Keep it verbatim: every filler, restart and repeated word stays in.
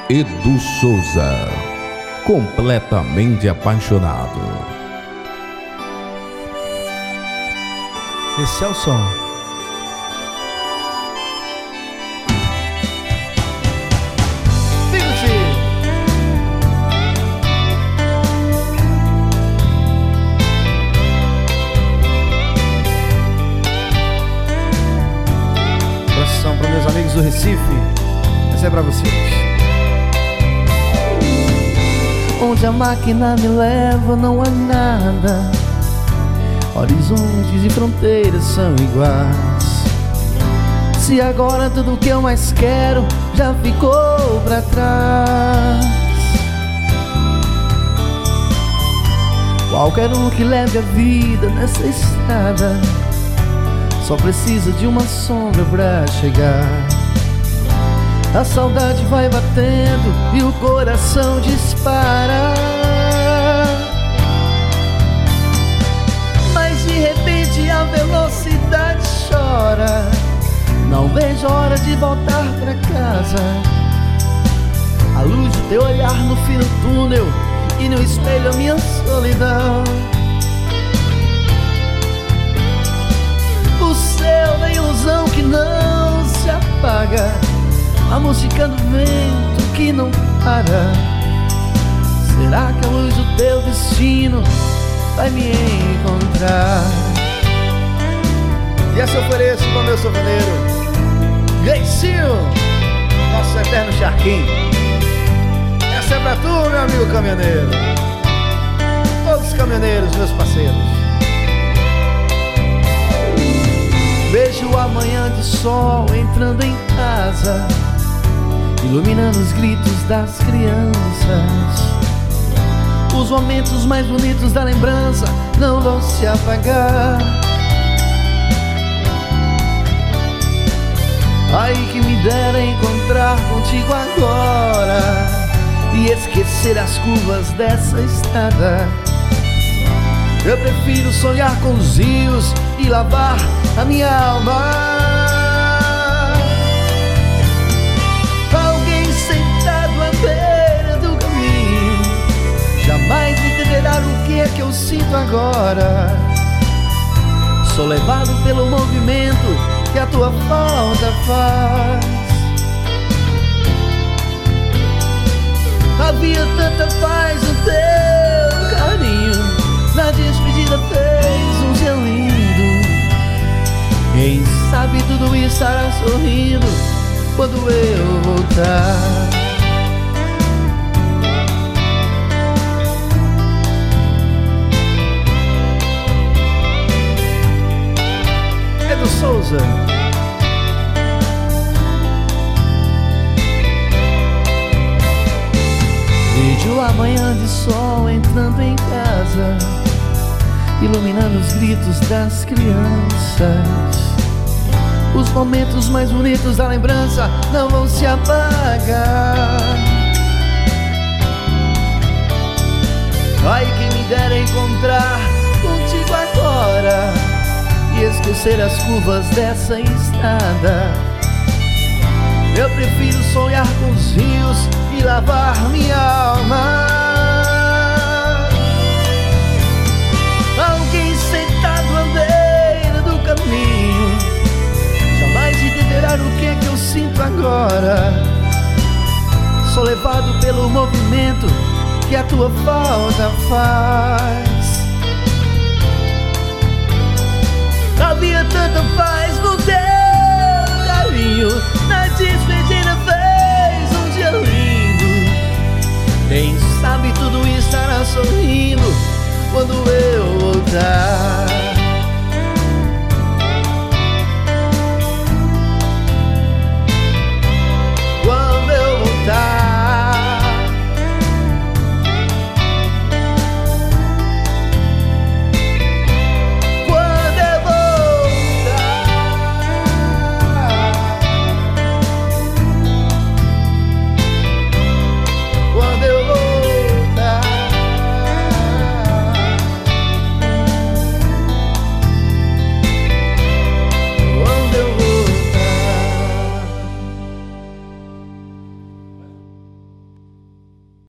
Edu Souza, completamente apaixonado. Esse é o som. Abração para meus amigos do Recife. Essa é para vocês. Onde a máquina me leva não há nada. Horizontes e fronteiras são iguais. Se agora tudo que eu mais quero já ficou pra trás. Qualquer um que leve a vida nessa estrada só precisa de uma sombra pra chegar. A saudade vai batendo e o coração dispara. Mas de repente a velocidade chora. Não vejo a hora de voltar pra casa. A luz do teu olhar no fim do túnel e no espelho a minha solidão. O céu da ilusão que não se apaga. A música do vento que não para. Será que a luz do teu destino vai me encontrar? E essa eu ofereço para o meu souveneiro Gleicinho, nosso eterno charquinho. Essa é pra tu, meu amigo caminhoneiro. Todos os caminhoneiros, meus parceiros. Vejo a manhã de sol entrando em casa, iluminando os gritos das crianças. Os momentos mais bonitos da lembrança não vão se apagar. Ai, que me dera encontrar contigo agora e esquecer as curvas dessa estrada. Eu prefiro sonhar com os rios e lavar a minha alma. Jamais entenderá o que é que eu sinto agora. Sou levado pelo movimento que a tua falta faz. Havia tanta paz no teu carinho. Na despedida fez um dia lindo. Quem sabe tudo estará sorrindo quando eu voltar. Souza. Vejo a manhã de sol entrando em casa, iluminando os gritos das crianças. Os momentos mais bonitos da lembrança não vão se apagar. Ai, quem me dera encontrar contigo agora e esquecer as curvas dessa estrada. Eu prefiro sonhar com os rios e lavar minha alma. Alguém sentado à beira do caminho jamais entenderá o que é que eu sinto agora. Sou levado pelo movimento que a tua falta faz.